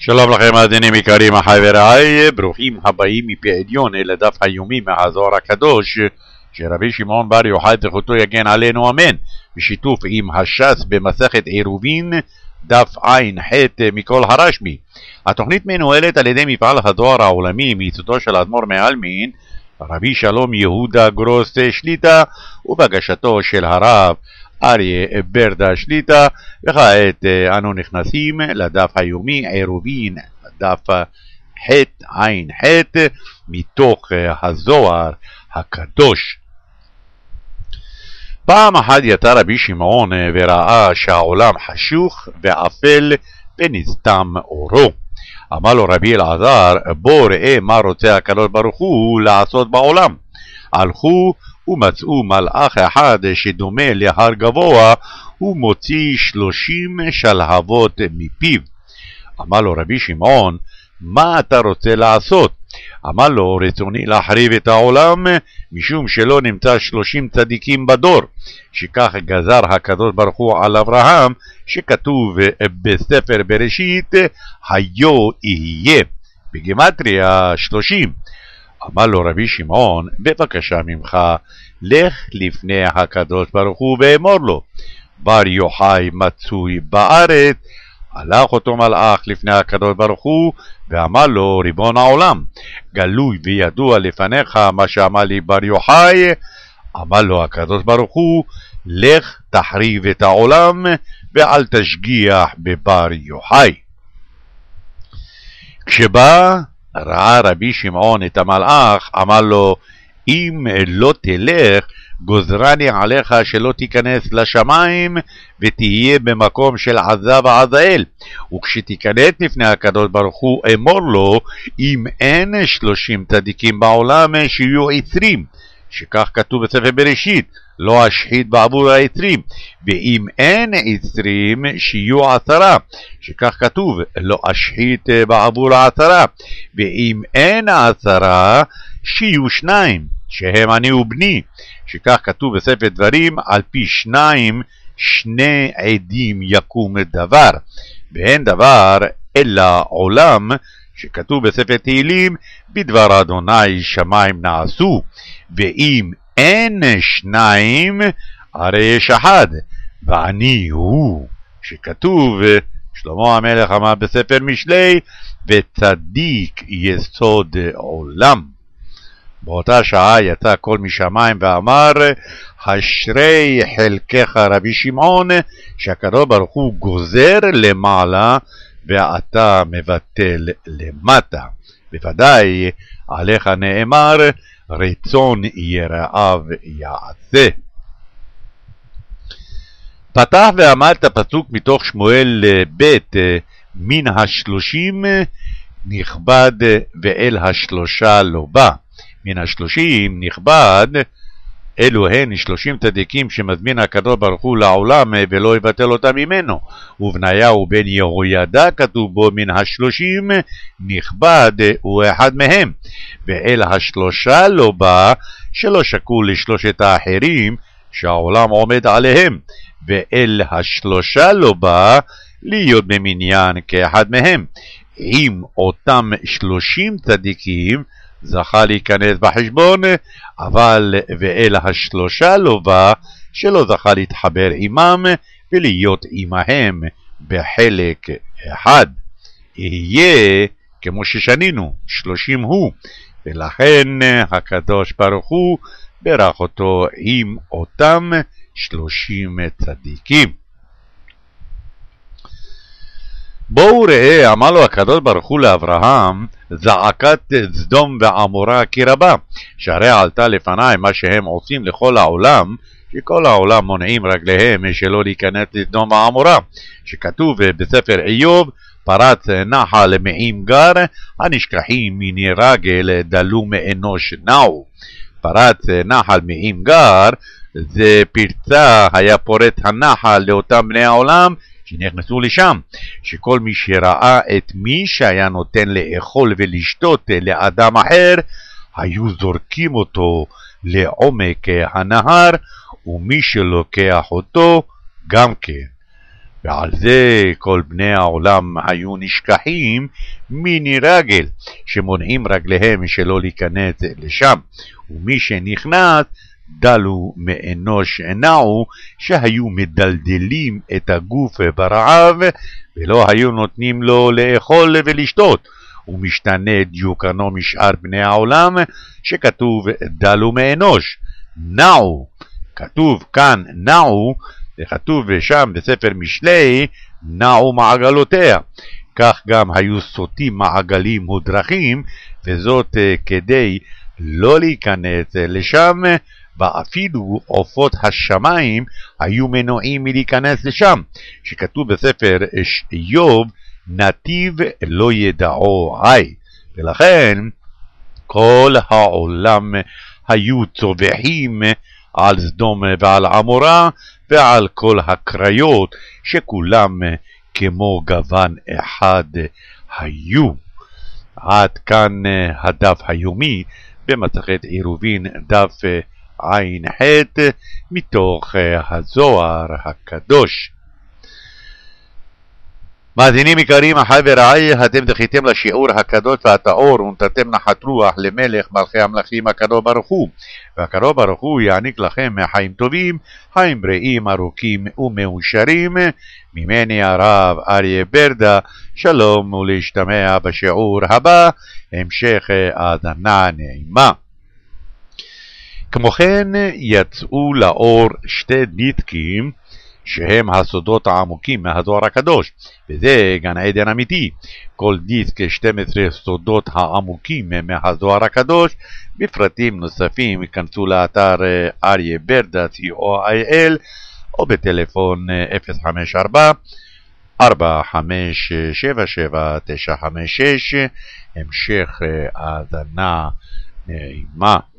שלום לכם מאזינים יקרים אחי ורעי, ברוכים הבאים מפי עליון אל הדף היומי מהזוהר הקדוש שרבי שמעון בר יוחאי זכותו יגן עלינו אמן, בשיתוף עם הש"ס במסכת עירובין דף ע"ח מכל הרשמי. התוכנית מנוהלת על ידי מפעל הזוהר העולמי מייסודו של האדמו"ר מעלמין רבי שלום יהודה גרוס שליטא ובהגשתו של הרב אריה ברדה שליטא. וכעת אנו נכנסים לדף היומי עירובין דף ע"ח מתוך הזוהר הקדוש. פעם אחת יצא רבי שמעון וראה שהעולם חשוך ואפל ונסתם אורו. אמר לו רבי אלעזר, בוא ראה מה רוצה הקדוש ברוך הוא לעשות בעולם. הלכו ומצאו מלאך אחד שדומה להר גבוה ומוציא 30 שלהבות מפיו. אמר לו רבי שמעון, מה אתה רוצה לעשות? אמר לו, רצוני להחריב את העולם, משום שלא נמצא 30 צדיקים בדור, שכך גזר הקדוש ברוך הוא על אברהם, שכתוב בספר בראשית, היו יהיה, בגימטריה 30. אמר לו רבי שמעון, בבקשה ממך, לך לפני הקדוש ברוך הוא ואמור לו, בר יוחאי מצוי בארץ. הלך אותו מלאך לפני הקדוש ברוך הוא ואמר לו, ריבון העולם, גלוי וידוע לפניך מה שאמר לי בר יוחאי. אמר לו הקדוש ברוך הוא, לך תחריב את העולם ואל תשגיח בבר יוחאי. כשבא ראה רבי שמעון את המלאך, אמר לו, אם לא תלך, גוזרני עליך שלא תיכנס לשמיים ותהיה במקום של עזה ועזאל. וכשתיכנס לפני הקדוש ברוך הוא אמור לו, אם אין 30 צדיקים בעולם שיהיו 20, שכך כתוב בספר בראשית, לא אשחית בעבור 20, ואם אין 20 שיהיו 10, שכך כתוב, לא אשחית בעבור 10, ואם אין 10 שיהיו 2, שהם אני ובני, שכך כתוב בספר דברים, על פי 2 שני עדים יקום דבר, ואין דבר אלא עולם, שכתוב בספר תהילים, בדבר אדוני שמיים נעשו, ואם אין 2 הרי יש אחד, ואני הוא, שכתוב, שלמה המלך אמר בספר משלי, וצדיק יסוד עולם. באותה שעה יצא קול משמיים ואמר, אשרי חלקך רבי שמעון, שהקדוש ברוך הוא גוזר למעלה ואתה מבטל למטה. בוודאי עליך נאמר, רצון ירעיו יעשה. פתח ואמר את הפסוק מתוך שמואל ב', מן 30 נכבד ואל 3 לא בא. מן 30 נכבד, אלו הן 30 צדיקים שמזמין הקדוש ברוך הוא לעולם ולא יבטל אותם ממנו. ובניהו בן יהוידע כתוב בו, מן 30 נכבד הוא אחד מהם. ואל 3 לא בא, שלא שקול לשלושת האחרים שהעולם עומד עליהם. ואל 3 לא בא, להיות במניין כאחד מהם. עם אותם 30 צדיקים זכה להיכנס בחשבון, אבל ואל 3 לא בא, שלא זכה להתחבר עמם ולהיות עמהם בחלק אחד. יהיה כמו ששנינו, 30 הוא, ולכן הקדוש ברוך הוא ברך אותו עם אותם 30 צדיקים. בואו ראה, אמר לו הקדוש ברוך הוא לאברהם, זעקת סדום ועמורה כי רבה, שהרי עלתה לפניי מה שהם עושים לכל העולם, שכל העולם מונעים רגליהם שלא להיכנס לסדום ועמורה, שכתוב בספר איוב, פרץ נחל מעם גר, הנשכחים מני רגל דלו מאנוש נעו. פרץ נחל מעם גר, זה פרצה, היה פורץ הנחל לאותם בני העולם, שנכנסו לשם, שכל מי שראה את מי שהיה נותן לאכול ולשתות לאדם אחר, היו זורקים אותו לעומק הנהר, ומי שלוקח אותו גם כן. ועל זה כל בני העולם היו נשכחים מיני רגל, שמונעים רגליהם שלא להיכנס לשם, ומי שנכנס דלו מאנוש נעו, שהיו מדלדלים את הגוף ברעב, ולא היו נותנים לו לאכול ולשתות, ומשתנה דיוקנו משאר בני העולם, שכתוב דלו מאנוש, נעו, כתוב כאן נעו, וכתוב שם בספר משלי, נעו מעגלותיה. כך גם היו סוטים מעגלים ודרכים, וזאת כדי לא להיכנס לשם, ואפילו עופות השמיים היו מנועים מלהיכנס לשם, שכתוב בספר איוב, נתיב לא ידעו היי. ולכן כל העולם היו צווחים על סדום ועל עמורה ועל כל הקריות, שכולם כמו גוון אחד היו. עד כאן הדף היומי במסכת עירובין, דף עין ח' מתוך הזוהר הקדוש. מאזינים יקרים, אחי ורעי, אתם זכיתם לשיעור הקדוש והטהור, ונתתם נחת רוח למלך מלכי המלכים הקדוש ברוך הוא, והקדוש ברוך הוא יעניק לכם חיים טובים, חיים בריאים ארוכים ומאושרים. ממני הרב אריה ברדה, שלום ולהשתמע בשיעור הבא, המשך האזנה נעימה. כמו כן יצאו לאור שתי דיסקים שהם הסודות העמוקים מהזוהר הקדוש, וזה גן עדן אמיתי. כל דיסק 12 סודות העמוקים מהזוהר הקדוש. בפרטים נוספים יכנסו לאתר אריה ברדה co.il או בטלפון 054-4577-956. המשך האזנה נעימה.